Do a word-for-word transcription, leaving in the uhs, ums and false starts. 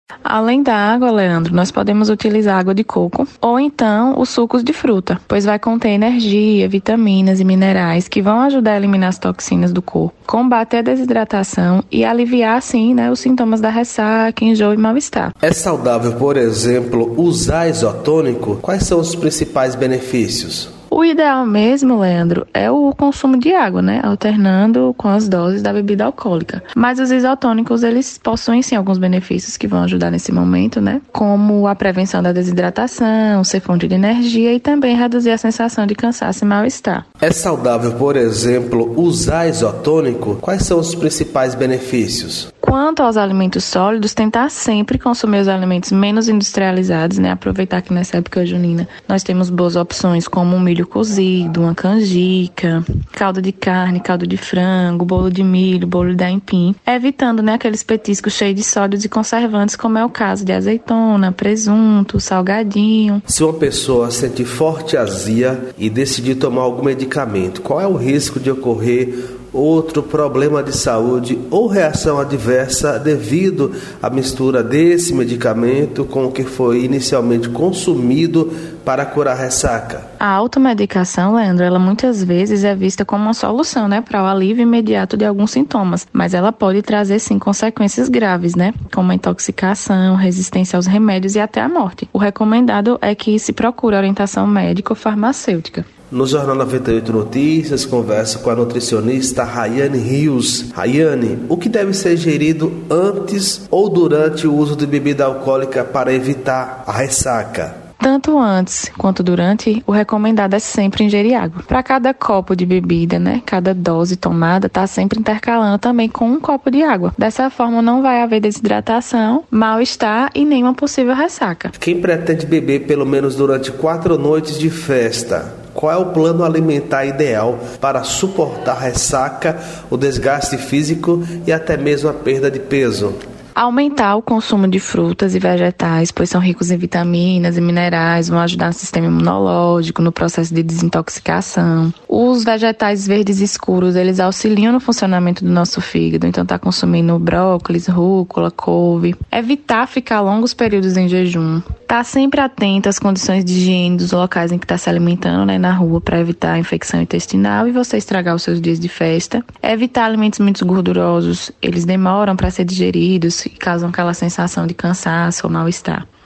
Além da água, Leandro, nós podemos utilizar água de coco ou então os sucos de fruta, pois vai conter energia, vitaminas e minerais que vão ajudar a eliminar as toxinas do corpo, combater a desidratação e aliviar, assim, né, os sintomas da ressaca, enjoo e mal-estar. É saudável, por exemplo, usar isotônico? Quais são os principais benefícios? O ideal mesmo, Leandro, é o consumo de água, né? Alternando com as doses da bebida alcoólica. Mas os isotônicos, eles possuem sim alguns benefícios que vão ajudar nesse momento, né? Como a prevenção da desidratação, ser fonte de energia e também reduzir a sensação de cansaço e mal-estar. É saudável, por exemplo, usar isotônico? Quais são os principais benefícios? Quanto aos alimentos sólidos, tentar sempre consumir os alimentos menos industrializados, né? Aproveitar que nessa época junina nós temos boas opções como um milho cozido, uma canjica, caldo de carne, caldo de frango, bolo de milho, bolo de aipim, evitando, né, aqueles petiscos cheios de sódios e conservantes, como é o caso de azeitona, presunto, salgadinho. Se uma pessoa sentir forte azia e decidir tomar algum medicamento, qual é o risco de ocorrer outro problema de saúde ou reação adversa devido à mistura desse medicamento com o que foi inicialmente consumido para curar a ressaca? A automedicação, Leandro, ela muitas vezes é vista como uma solução, né, para o alívio imediato de alguns sintomas, mas ela pode trazer sim consequências graves, né, como a intoxicação, resistência aos remédios e até a morte. O recomendado é que se procure orientação médica ou farmacêutica. No Jornal noventa e oito Notícias, converso com a nutricionista Rayane Rios. Rayane, o que deve ser ingerido antes ou durante o uso de bebida alcoólica para evitar a ressaca? Tanto antes quanto durante, o recomendado é sempre ingerir água. Para cada copo de bebida, né, cada dose tomada, está sempre intercalando também com um copo de água. Dessa forma, não vai haver desidratação, mal-estar e nenhuma possível ressaca. Quem pretende beber pelo menos durante quatro noites de festa, qual é o plano alimentar ideal para suportar a ressaca, o desgaste físico e até mesmo a perda de peso? Aumentar o consumo de frutas e vegetais, pois são ricos em vitaminas e minerais, vão ajudar no sistema imunológico, no processo de desintoxicação. Os vegetais verdes escuros, eles auxiliam no funcionamento do nosso fígado, então tá consumindo brócolis, rúcula, couve. Evitar ficar longos períodos em jejum. Tá sempre atento às condições de higiene dos locais em que está se alimentando, né, na rua, para evitar a infecção intestinal e você estragar os seus dias de festa. Evitar alimentos muito gordurosos, eles demoram para ser digeridos e causam aquela sensação de cansaço ou mal-estar.